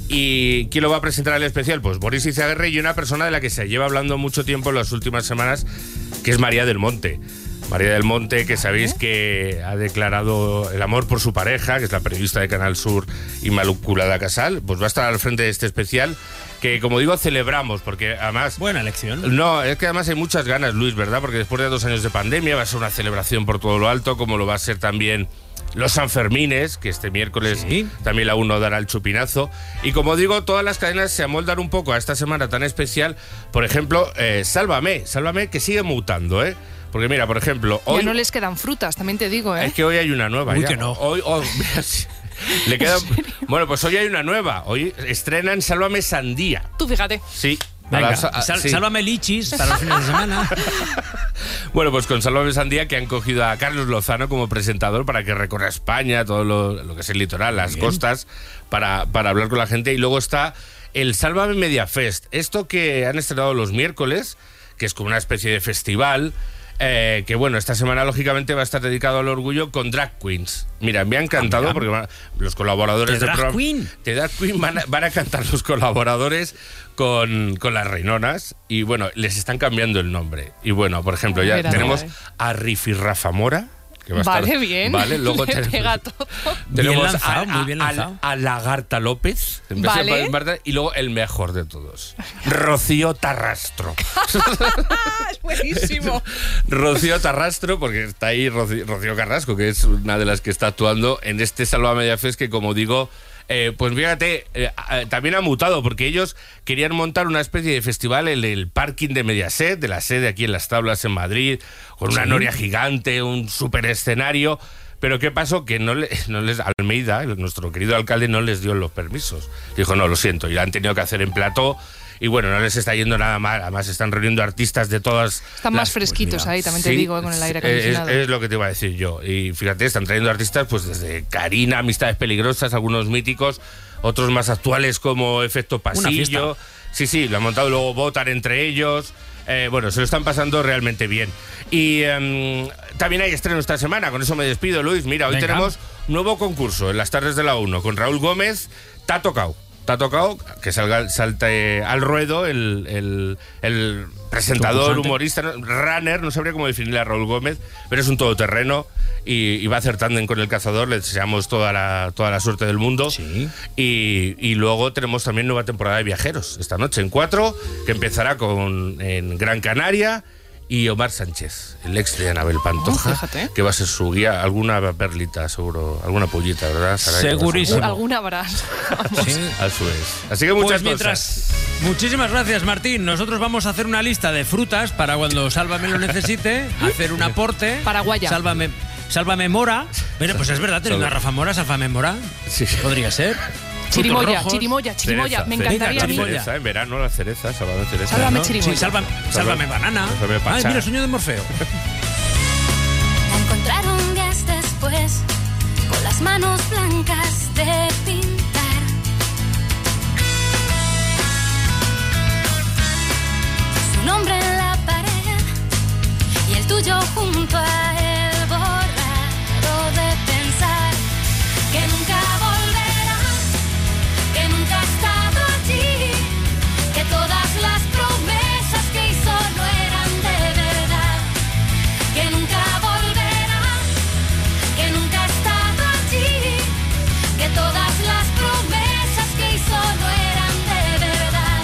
¿Y quién lo va a presentar al especial? Pues Boris Izaguirre y una persona de la que se lleva hablando mucho tiempo en las últimas semanas, que es María del Monte. María del Monte, que sabéis que ha declarado el amor por su pareja, que es la periodista de Canal Sur, Inmaculada Casal, pues va a estar al frente de este especial, que como digo, celebramos, porque además...
Buena elección.
No, es que además hay muchas ganas, Luis, ¿verdad? Porque después de 2 años de pandemia va a ser una celebración por todo lo alto, como lo va a ser también los Sanfermines, que este miércoles también la 1 dará el chupinazo. Y como digo, todas las cadenas se amoldan un poco a esta semana tan especial. Por ejemplo, Sálvame, que sigue mutando, ¿eh? Porque mira, por ejemplo, hoy...
Ya no les quedan frutas, también te digo, ¿eh?
Es que hoy hay una nueva.
Uy,
ya.
que no.
Hoy mira, le queda... Bueno, pues hoy hay una nueva. Hoy estrenan Sálvame Sandía.
Tú fíjate.
Sí.
Venga, Sálvame Lichis para los fines de semana.
Bueno, pues con Sálvame Sandía, que han cogido a Carlos Lozano como presentador para que recorra España, todo lo que es el litoral, las costas, para hablar con la gente. Y luego está el Sálvame Media Fest. Esto que han estrenado los miércoles, que es como una especie de festival, que bueno, esta semana lógicamente va a estar dedicado al orgullo con drag queens. Mira, me ha encantado porque los colaboradores del programa de Drag Queen van a cantar los colaboradores con las reinonas y bueno, les están cambiando el nombre. Y bueno, por ejemplo, ya tenemos a Rifi Rafa Mora, que va a estar,
bien.
Vale, luego tenemos
muy bien lanzado.
A Lagarta López,
Vale.
y luego el mejor de todos, Rocío Tarrastro.
Es buenísimo.
Rocío Tarrastro, porque está ahí Rocío Carrasco, que es una de las que está actuando en este Sálvame Media Fest, que como digo, pues fíjate, también ha mutado, porque ellos querían montar una especie de festival en el parking de Mediaset, de la sede aquí en Las Tablas en Madrid, con una noria gigante, un super escenario. Pero ¿qué pasó? Que no les Almeida, nuestro querido alcalde, no les dio los permisos. Dijo, no, lo siento, y lo han tenido que hacer en plató. Y bueno, no les está yendo nada mal. Además, están reuniendo artistas de todas...
Están más fresquitos ahí, también te digo, con el aire acondicionado.
Es lo que te iba a decir yo. Y fíjate, están trayendo artistas pues desde Karina, Amistades Peligrosas, algunos míticos, otros más actuales como Efecto Pasillo. Sí, lo han montado, luego votan entre ellos. Bueno, se lo están pasando realmente bien. Y también hay estreno esta semana, con eso me despido, Luis. Mira, hoy tenemos nuevo concurso en las tardes de la 1 con Raúl Gómez. Te ha tocado que salte al ruedo el presentador, humorista, runner, no sabría cómo definirle a Raúl Gómez, pero es un todoterreno y va acertando con el cazador. Le deseamos toda la suerte del mundo. Y luego tenemos también nueva temporada de Viajeros esta noche en 4, que empezará en Gran Canaria. Y Omar Sánchez, el ex de Anabel Pantoja, que va a ser su guía. Alguna perlita, seguro, alguna pollita, ¿verdad, Saray?
Segurísimo.
Alguna habrá.
Eso es. Así que muchas cosas.
Muchísimas gracias, Martín. Nosotros vamos a hacer una lista de frutas para cuando Sálvame lo necesite, hacer un aporte.
Paraguaya.
Sálvame Mora. Bueno, pues es verdad, tener una Rafa Mora, Sálvame Mora.
Sí.
Podría ser.
Chirimoya,
cereza,
me encantaría.
Cereza, en verano la cereza, Sálvame cereza.
Sálvame
¿no?
chirimoya.
Sí, sálvame banana. Ay, mira, sueño de Morfeo.
La encontraron días después, con las manos blancas de pintar. Su nombre en la pared y el tuyo junto a él, borrado de pensar que nunca volverá, que nunca ha estado allí, que todas las promesas que hizo no eran de verdad, que nunca volverá, que nunca ha estado allí, que todas las promesas que hizo no eran de verdad.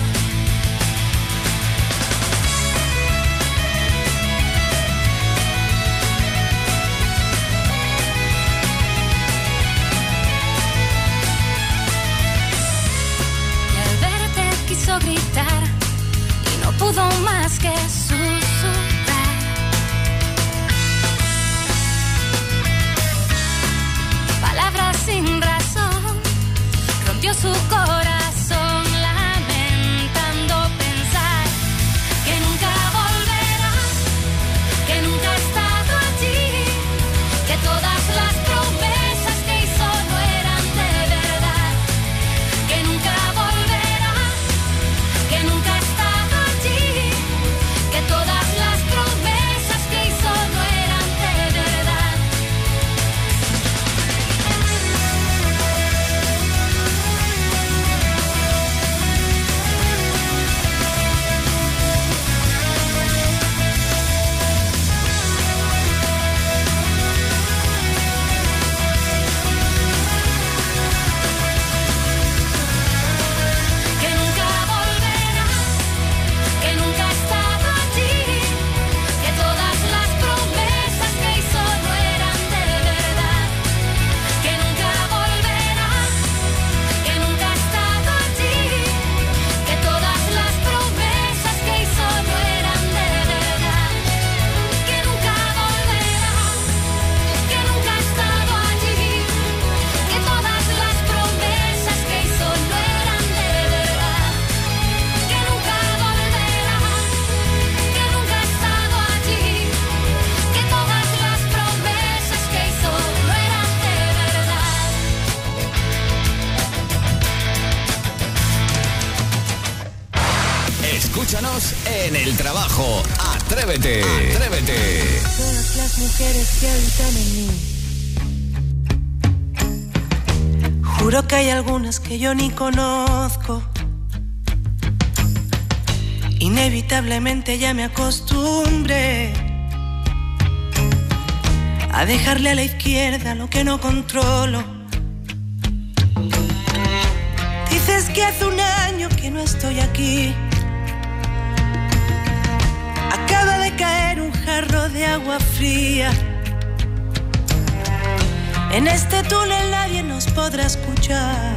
Cuéntanos en el trabajo. Atrévete.
Todas las mujeres que habitan en mí. Juro que hay algunas que yo ni conozco. Inevitablemente ya me acostumbré a dejarle a la izquierda lo que no controlo. Dices que hace un año que no estoy aquí. Acaba de caer un jarro de agua fría. En este túnel nadie nos podrá escuchar.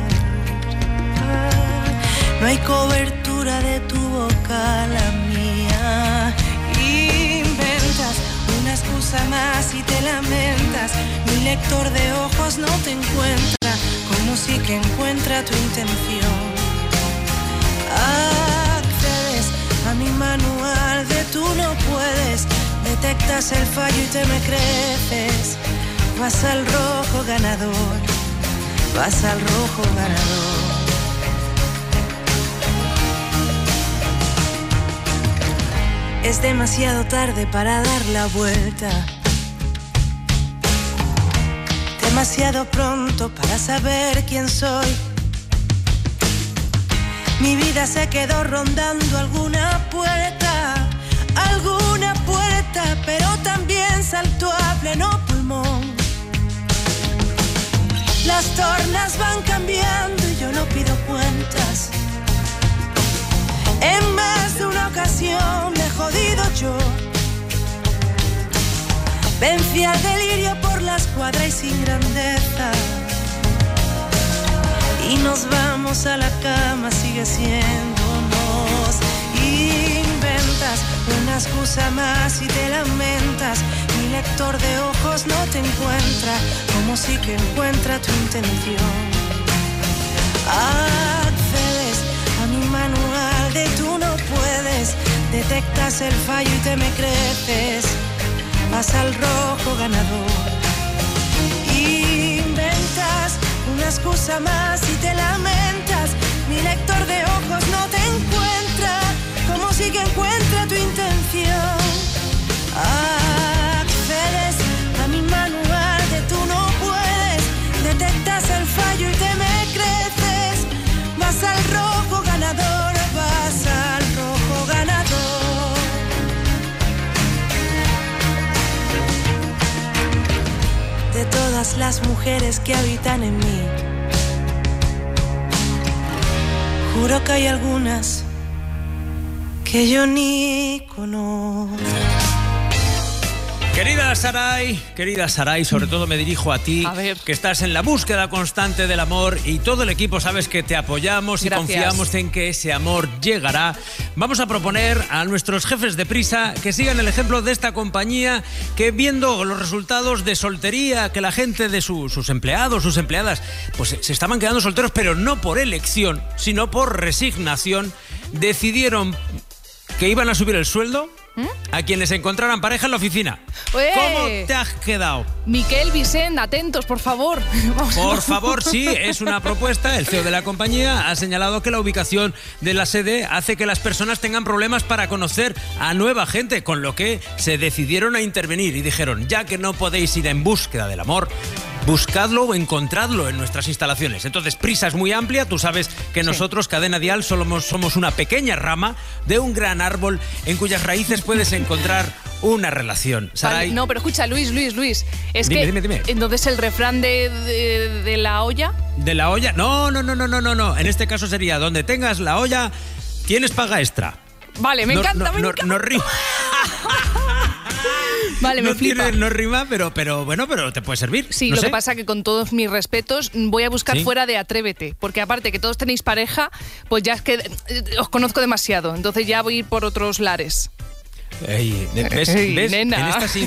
No hay cobertura de tu boca, la mía. Inventas una excusa más y te lamentas. Mi lector de ojos no te encuentra, como si que encuentra tu intención. Accedes a mi manual de tú no puedes. Detectas el fallo y te me creces. Vas al rojo ganador. Vas al rojo ganador. Es demasiado tarde para dar la vuelta. Demasiado pronto para saber quién soy. Mi vida se quedó rondando alguna puerta, pero también saltó a pleno pulmón. Las tornas van cambiando y yo no pido cuentas. En más de una ocasión me he jodido yo. Vencí al delirio por la escuadra y sin grandeza. Y nos vamos a la cama, sigue siéndonos. Inventas una excusa más y te lamentas. Mi lector de ojos no te encuentra, como si que encuentra tu intención. Accedes a mi manual de tú no puedes. Detectas el fallo y te me creces. Vas al rojo ganador. Inventas una excusa más y te lamentas. Mi lector de ojos no te encuentra, como si que encuentra tu intención. Accedes a mi manual de tú no puedes. Detectas el fallo y te me creces. Vas al rojo ganador, vas al rojo ganador. De todas las mujeres que habitan en mí, juro que hay algunas que yo ni conozco.
Querida Saray, sobre todo me dirijo a ti, que estás en la búsqueda constante del amor y todo el equipo sabes que te apoyamos y confiamos en que ese amor llegará. Vamos a proponer a nuestros jefes de Prisa que sigan el ejemplo de esta compañía que, viendo los resultados de soltería, que la gente de sus empleados, sus empleadas, pues se estaban quedando solteros, pero no por elección, sino por resignación, decidieron que iban a subir el sueldo a quienes encontraran pareja en la oficina. ¿Cómo te has quedado?
Miquel, Vicent, atentos, por favor.
Por favor, sí, es una propuesta. El CEO de la compañía ha señalado que la ubicación de la sede hace que las personas tengan problemas para conocer a nueva gente, con lo que se decidieron a intervenir y dijeron, ya que no podéis ir en búsqueda del amor, buscadlo o encontradlo en nuestras instalaciones. Entonces, Prisa es muy amplia. Tú sabes que nosotros, Cadena Dial, somos una pequeña rama de un gran árbol en cuyas raíces puedes encontrar una relación. Saray.
Vale, no, pero escucha, Luis. Es
dime.
Entonces, el refrán de la olla.
¿De la olla? No. En este caso sería, donde tengas la olla, tienes paga extra.
Vale, me encanta.
No rima.
Vale, me flipa.
No rima, pero bueno, pero te puede servir.
Sí,
no
lo
sé.
que pasa que con todos mis respetos voy a buscar fuera de Atrévete, porque aparte que todos tenéis pareja, pues ya es que os conozco demasiado, entonces ya voy a ir por otros lares.
¿Ves?
Nena.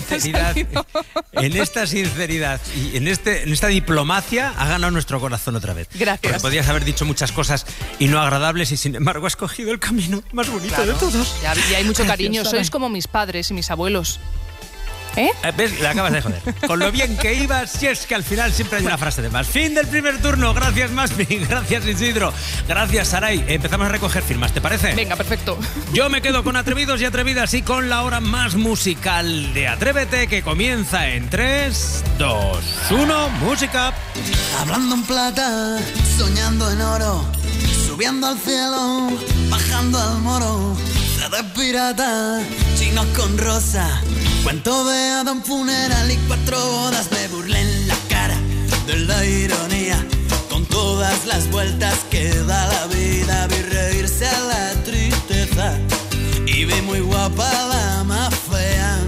En esta sinceridad y en esta diplomacia ha ganado nuestro corazón otra vez.
Gracias.
Porque podías haber dicho muchas cosas y no agradables y sin embargo has cogido el camino más bonito de todos.
Ya hay mucho cariño.
Gracias,
Sois como mis padres y mis abuelos.
¿Ves? La acabas de joder. Con lo bien que ibas, si es que al final siempre hay una frase de más. Fin del primer turno. Gracias, Maspi. Gracias, Isidro. Gracias, Saray. Empezamos a recoger firmas, ¿te parece?
Venga, perfecto.
Yo me quedo con atrevidos y atrevidas y con la hora más musical de Atrévete, que comienza en 3, 2, 1, música.
Hablando en plata, soñando en oro, subiendo al cielo, bajando al moro. De pirata, chinos con rosa, cuento de Adam funeral y 4 bodas. Me burlé en la cara de la ironía, con todas las vueltas que da la vida. Vi reírse a la tristeza y vi muy guapa la más fea.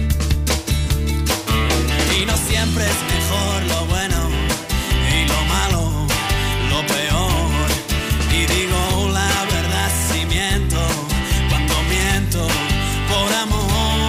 Y no siempre es mejor lo bueno y lo malo, lo peor. Y digo la verdad si miento, por amor.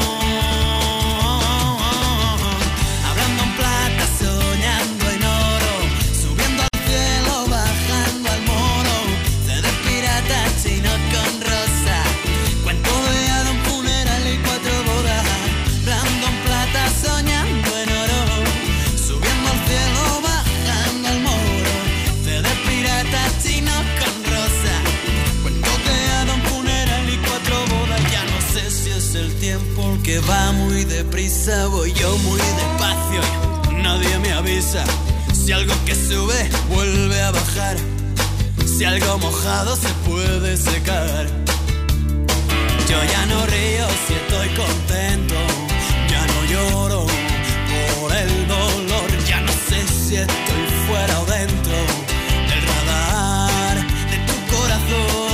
Hablando en plata, soñando en oro, subiendo al cielo, bajando al moro. CD pirata, chino con rosa, cuento de Adam funeral y 4 bodas. Hablando en plata, soñando en oro, subiendo al cielo, bajando al moro. CD pirata, chino con rosa, cuento de Adam funeral y 4 bodas. Ya no sé si es el tiempo el que va muy deprisa, voy yo muy despacio y nadie me avisa. Si algo que sube vuelve a bajar, si algo mojado se puede secar. Yo ya no río si estoy contento, ya no lloro por el dolor. Ya no sé si estoy fuera o dentro del radar de tu corazón.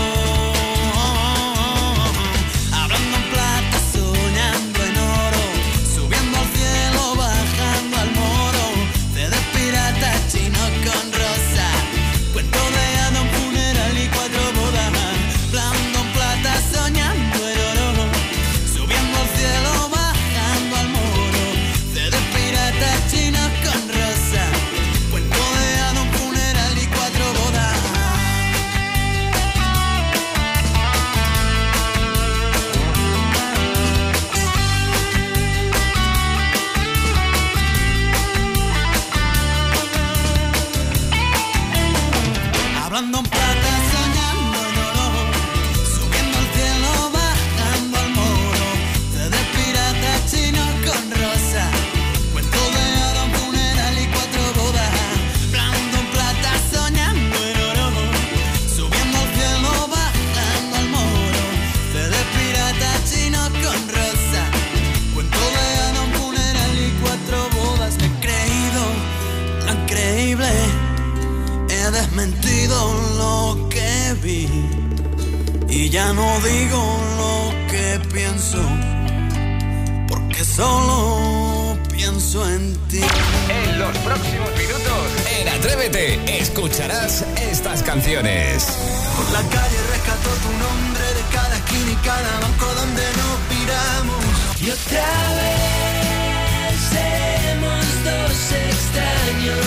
Chino con rosa, cuento de Adam funeral y 4 bodas. Blando en plata, soñando en oro, subiendo al cielo, bajando al moro. CD pirata, chino con rosa, cuento de Adam funeral y 4 bodas. Hablando en plata, soñando en oro, subiendo al cielo, bajando al moro. CD pirata, chino con rosa, cuento de Adam funeral y 4 bodas. Hablando en plata, soñando en oro, subiendo al cielo, bajando al moro. CD pirata, chino con rosa, cuento de Adam funeral y 4 bodas. Me he creído tan creíble, he desmentido lo que vi y ya no digo lo que pienso, porque solo pienso en ti.
En los próximos minutos, en Atrévete, escucharás estas canciones.
Por la calle rescató tu nombre de cada esquina y cada banco donde nos piramos. Y otra vez seremos 2 extraños.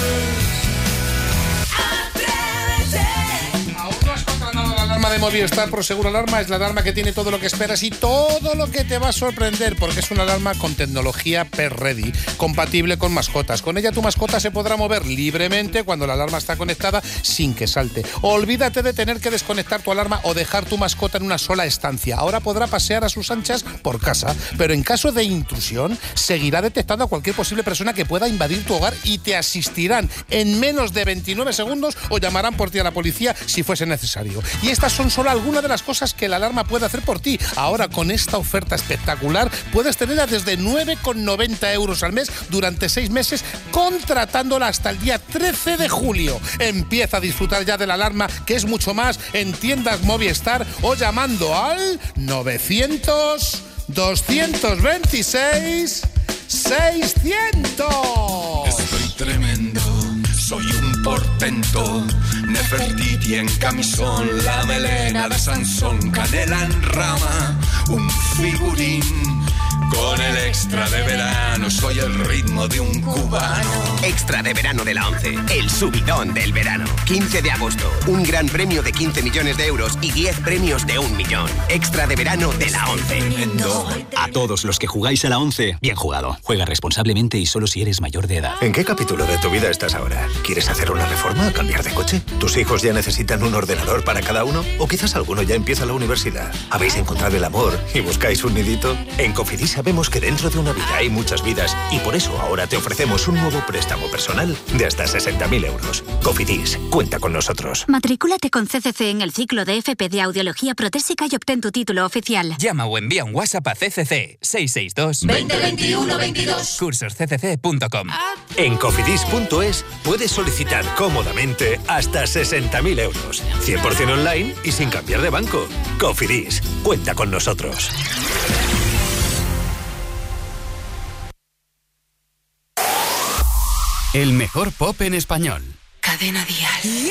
¿Aún no has contratado la alarma de Movistar Prosegur Alarma? Es la alarma que tiene todo lo que esperas y todo lo que te va a sorprender, porque es una alarma con tecnología Pet Ready, compatible con mascotas. Con ella tu mascota se podrá mover libremente cuando la alarma está conectada sin que salte. Olvídate de tener que desconectar tu alarma o dejar tu mascota en una sola estancia. Ahora podrá pasear a sus anchas por casa, pero en caso de intrusión seguirá detectando a cualquier posible persona que pueda invadir tu hogar y te asistirán en menos de 29 segundos o llamarán por ti a la policía si fuese necesario. Y estas son solo algunas de las cosas que la alarma puede hacer por ti. Ahora, con esta oferta espectacular, puedes tenerla desde 9,90 euros al mes durante 6 meses, contratándola hasta el día 13 de julio. Empieza a disfrutar ya de la alarma, que es mucho más, en tiendas Movistar o llamando al 900 226 600.
Estoy tremendo, soy un portento. Nefertiti en camisón, la melena de Sansón, canela en rama, un figurín. Con el extra de verano soy el ritmo de un cubano.
Extra de verano de la 11, el subidón del verano. 15 de agosto, un gran premio de 15 millones de euros y 10 premios de 1 millón. Extra de verano de la 11.
A todos los que jugáis a la 11, bien jugado. Juega responsablemente y solo si eres mayor de edad.
¿En qué capítulo de tu vida estás ahora? ¿Quieres hacer una reforma o cambiar de coche? ¿Tus hijos ya necesitan un ordenador para cada uno? ¿O quizás alguno ya empieza la universidad? ¿Habéis encontrado el amor y buscáis un nidito? En Cofidis sabemos que dentro de una vida hay muchas vidas y por eso ahora te ofrecemos un nuevo préstamo personal de hasta 60.000 euros. Cofidis, cuenta con nosotros.
Matricúlate con CCC en el ciclo de FP de Audiología Protésica y obtén tu título oficial.
Llama o envía un WhatsApp a CCC 662
2021 22.
cursosccc.com.
En cofidis.es puedes solicitar cómodamente hasta 60.000 euros. 100% online y sin cambiar de banco. Cofidis, cuenta con nosotros.
El mejor pop en español.
Cadena Dial.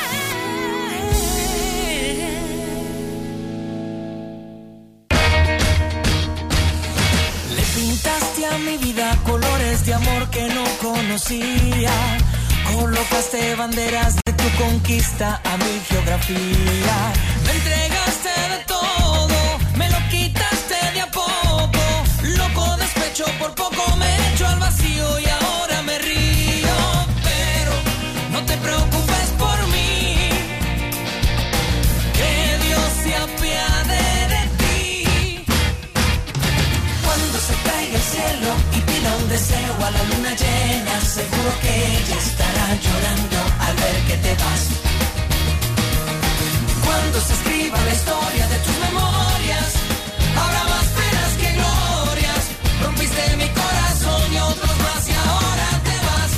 Le pintaste a mi vida colores de amor que no conocía. Colocaste banderas de tu conquista a mi geografía. Me entregaste de todo, me lo quitaste de a poco. Loco despecho, por poco me echo al vacío y ahora me río. Pero no te preocupes por mí, que Dios se apiade de ti. Cuando se caiga el cielo y pida un deseo a la luna llena, seguro que ella estará llorando al ver que te vas. Cuando se escriba la historia de tus memorias, habrá más penas que glorias. Rompiste mi corazón y otros más y ahora te vas.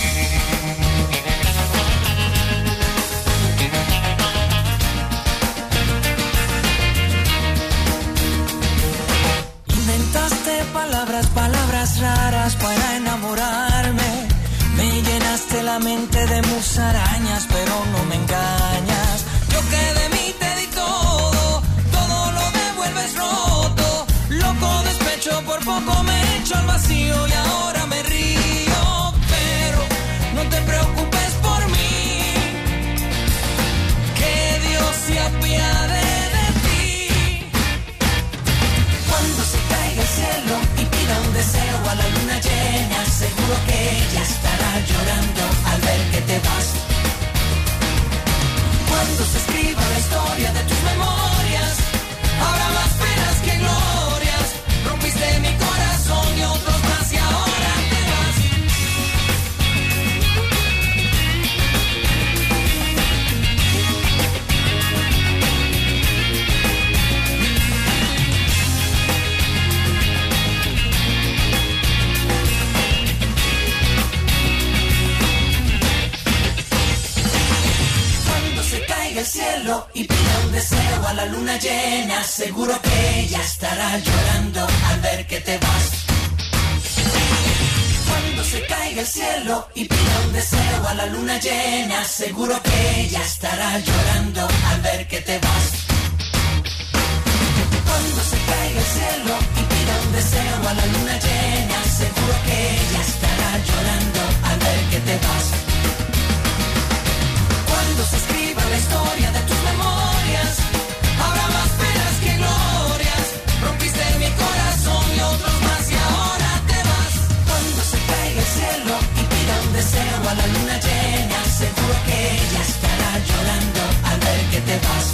Inventaste palabras raras para enamorarme. Me llenaste la mente de musarañas, pero no me engañas. Yo que de mí te di todo, todo lo devuelves roto. Loco despecho, por poco me echo al vacío y ahora me río. Pero no te preocupes por mí, que Dios se apiade de ti. Cuando se caiga el cielo y pida un deseo a la luna llena, seguro que ella estará llorando al ver que te vas. Cuando se escriba la historia de tus memorias, habrá más penas que glorias. Rompiste mi corazón y otros más y ahora te vas. Cuando se caiga el cielo y pida un deseo a la luna llena, seguro que ella estará llorando al ver que te vas. Cuando se caiga el cielo y pida un deseo a la luna llena, seguro que ella estará llorando al ver que te vas. Cuando se caiga el cielo y pida un deseo a la luna llena, seguro que ella estará llorando al ver que te vas. Cuando se escriba la historia de tus memorias, habrá más penas que glorias. Rompiste mi corazón y otros más y ahora te vas. Cuando se caiga el cielo y pida un deseo a la luna llena, seguro que ella estará llorando al ver que te vas.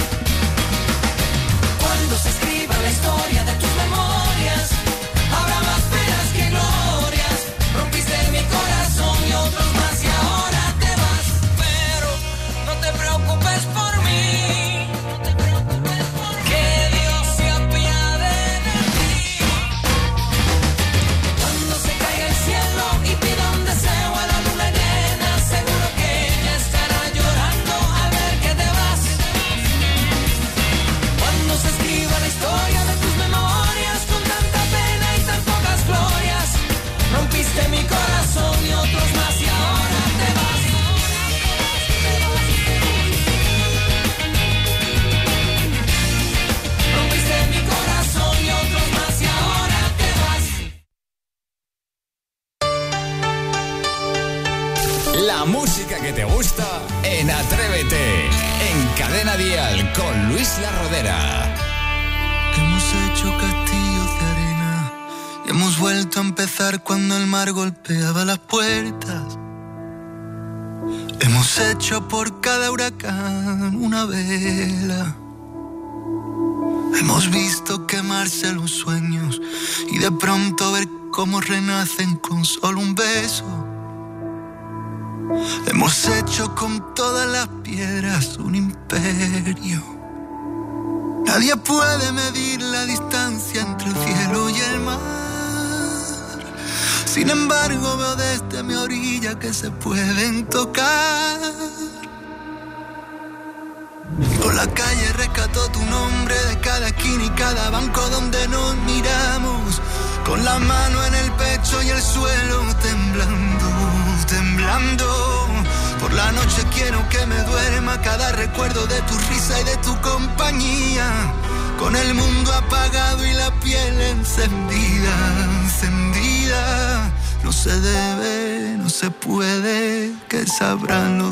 Cuando se escriba la historia de tus memorias, habrá más penas que glorias. Rompiste mi corazón y otros más y
te gusta en Atrévete, en Cadena Dial con Luis La Rodera.
Hemos hecho castillos de arena y hemos vuelto a empezar cuando el mar golpeaba las puertas. Hemos hecho por cada huracán una vela. Hemos visto quemarse los sueños y de pronto ver cómo renacen con solo un beso. Hemos hecho con todas las piedras un imperio. Nadie puede medir la distancia entre el cielo y el mar. Sin embargo, veo desde mi orilla que se pueden tocar. Por la calle rescató tu nombre de cada esquina y cada banco donde nos miramos. Con la mano en el pecho y el suelo temblando, temblando. Por la noche quiero que me duerma cada recuerdo de tu risa y de tu compañía. Con el mundo apagado y la piel encendida, encendida. No se debe, no se puede, que sabrán los